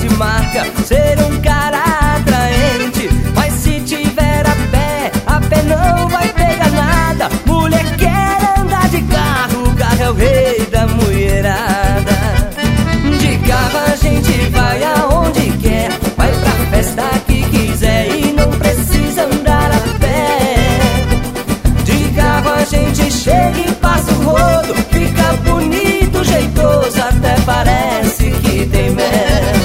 de marca, ser um cara atraente. Mas se tiver a pé não vai pegar nada. Mulher quer andar de carro, o carro é o rei da mulherada. De carro a gente vai aonde quer, vai pra festa que quiser e não precisa andar a pé. De carro a gente chega e passa o rodo, fica bonito, jeitoso, até parece que tem mel.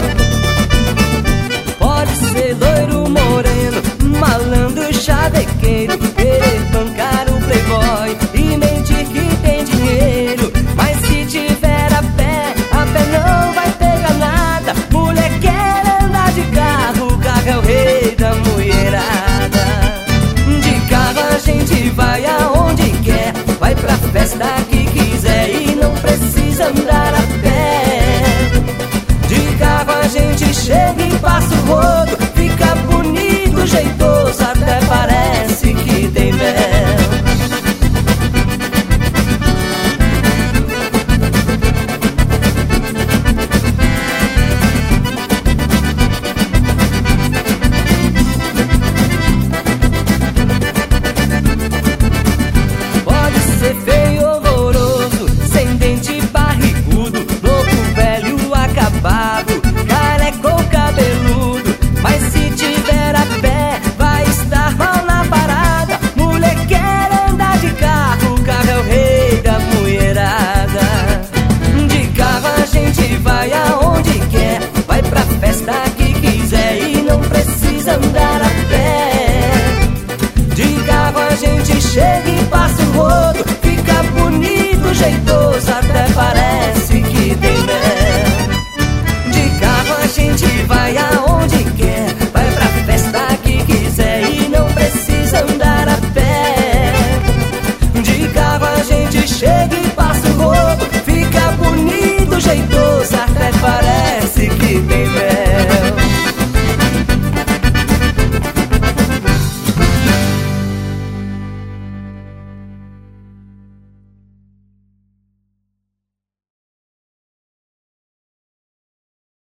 Pode ser loiro, moreno, malandro, chavequeiro, querer bancar o playboy e mentir que tem dinheiro. Mas se tiver a pé não vai pegar nada. Mulher quer andar de carro, o carro é o rei da mulherada. De carro a gente vai aonde quer, vai pra festa que quiser e não precisa andar a pé. De carro a gente chega